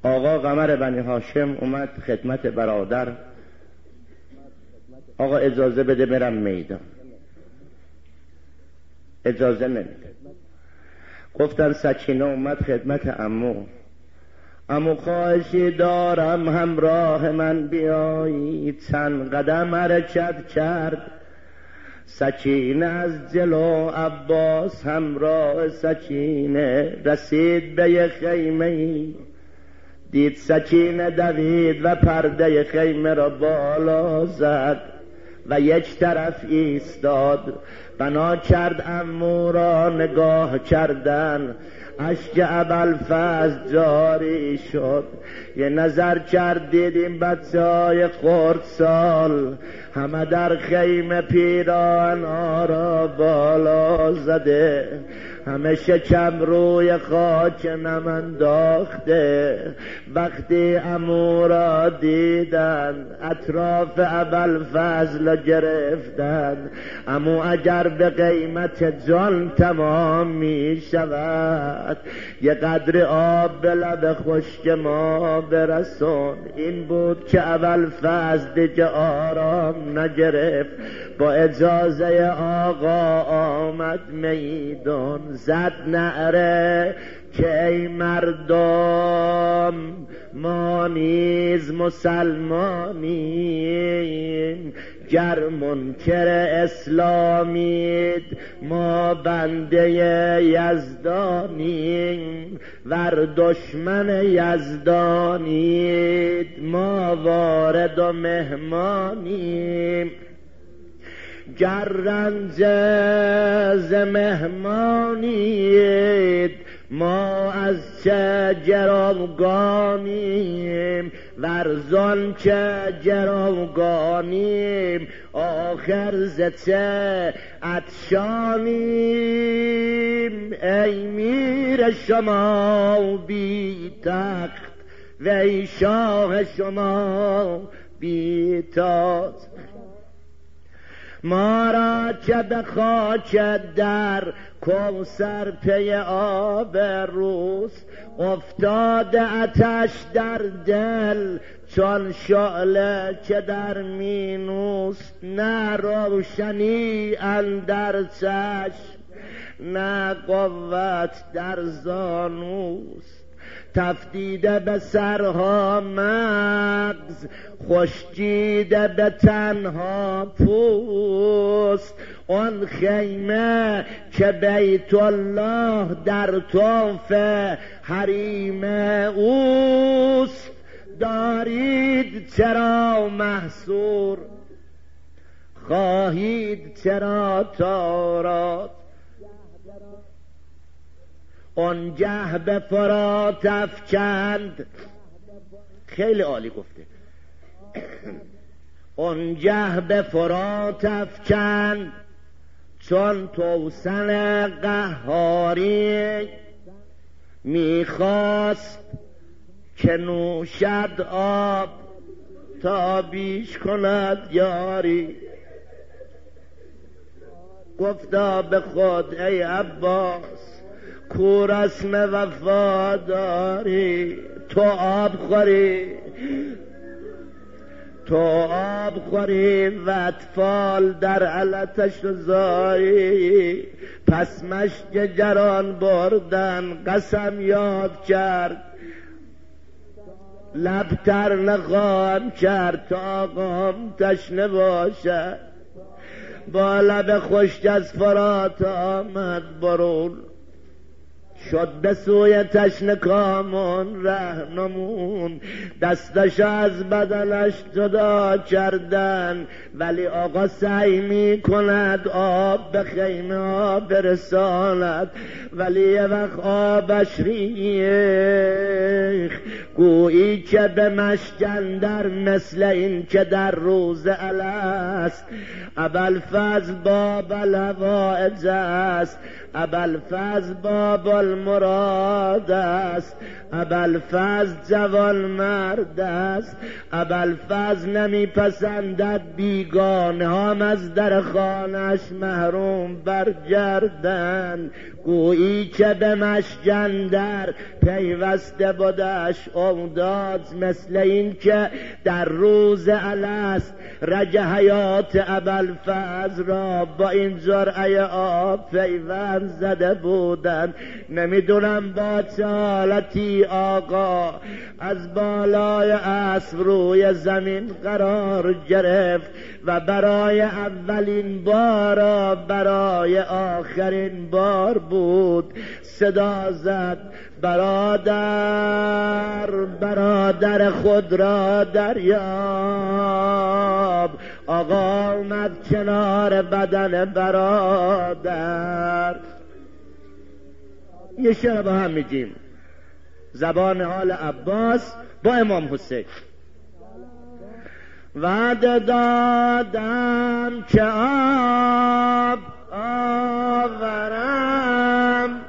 آقا قمر بنی هاشم اومد خدمت برادر. آقا اجازه بده برم میدان. اجازه نمیده. گفتن سکینه اومد خدمت عمو. عمو خواهشی دارم همراه من بیایی. چند قدم حرکت کرد سکینه از جلو. عباس همراه سکینه رسید به یه خیمه. دید سکینه دوید و پرده خیمه را بالا زد و یک طرف ایستاد. بنا کرد عمو را نگاه کردن. اشک ابوالفضل جاری شد. یه نظر کرد دید این بچه‌های خردسال همه در خیمه پیران را بالا زده، همه شکم روی خاک نم انداخته. وقتی عمو را دیدن اطراف ابوالفضل گرفتن. عمو اگر به قیمت جان تمام می شود یه قدر آب به لب خشک ما برسون. این بود که ابوالفضل دیگه آرام نگرفت. با اجازه آقا آمد میدان. زد نعره که ای مردم ما نیز مسلمانیم، گر منکر اسلامید ما بنده یزدانیم، ور دشمن یزدانید ما وارد و مهمانیم. گر رنج ز مهمانید ما از چه گروگانیم، ورزان چه گروگانیم آخر ز چه عطشانیم. ای میر شما بی تخت و ای شاه شما بی تاج، ما را که به خاک در کوثر پی آب روز افتاده آتش در دل چون شعله که در مینوست. نه روشنی اندر چشم نه قوت در زانوست، تفدیده به سرها مغز خشکیده به تنها پوست. آن خیمه که بیت الله در طوف حریم اوست، دارید چرا محصور خواهید چرا تارات. آنگه به فرات افکند، خیلی عالی گفته، آنگه به فرات افکند چون توسن قهاری، میخواست که نوشد آب تا بیش کند یاری. گفتا به خود ای عباس کو رسم وفاداری، تو آب خوری و اطفال در علتش زایی. پس مشک گران بردن قسم یاد کرد، لب تر نخواهم کرد تا آقام تشنه باشد. با لب خشک از فرات آمد برون، شد به سوی تشنه کامون رهنمون. دستش از بدنش جدا کردن، ولی آقا سعی می کند آب به خیمه ها برساند، ولی یه وقت آبش ریخ گویی که به مشکندر، مثل این که در روز الست. ابوالفضل باب الحوائج است، ابوالفضل باب المراد است، ابوالفضل جوان مرد است. ابوالفضل نمی پسندد بیگانه هم از در خانش محروم برگردن. گویی که به مشجندر پیوسته بودش امداد، مثل این که در روز الست رگ حیات ابوالفضل را با این جرعه آب پیوند زده بودند. نمیدونم با چالتی آقا از بالای اسب روی زمین قرار گرفت و برای اولین بار برای آخرین بار بود صدا زد برادر برادر خود را دریاب. آقا اومد کنار بدن برادر. یه شعر با هم میگیم، زبان حال عباس با امام حسین. وعده دادم که آب آورم،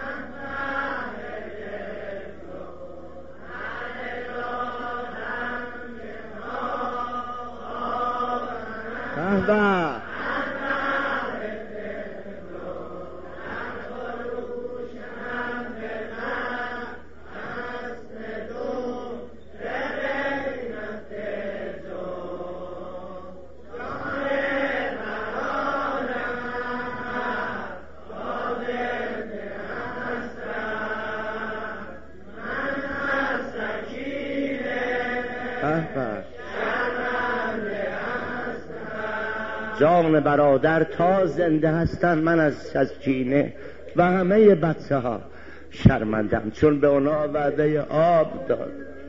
جان برادر تا زنده هستن من از کینه و همه بچه ها شرمندم، چون به اونا وعده آب داد.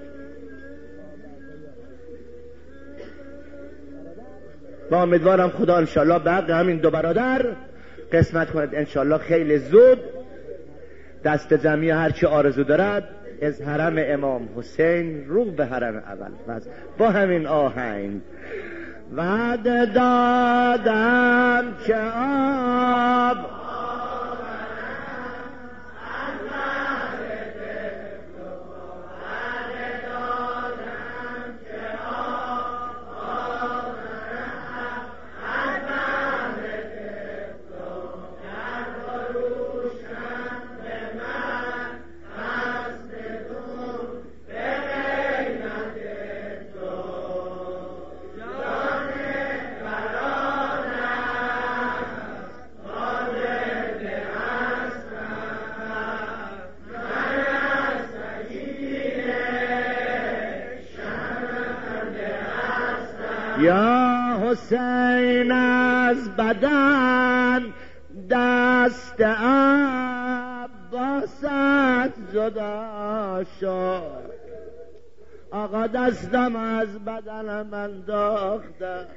با امیدوارم خدا انشالله بقیه همین دو برادر قسمت کند انشالله خیلی زود. دست جمعی هرچی آرزو دارد از حرم امام حسین رو به حرم ابوالفضل با همین آهنگ. وعده دادم که آب یا حسین از بدن دست عباست جدا شد. آقا دستم از بدنم انداخته.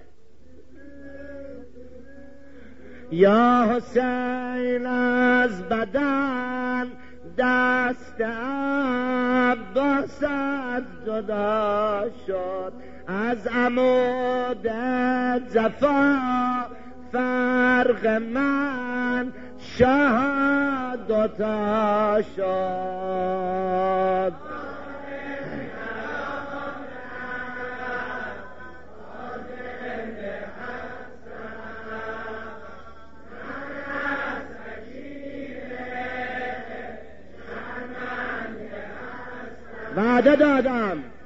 یا حسین از بدن دست عباست جدا شد. از عمود جفا فرق من شهادتا شد. وعده دادم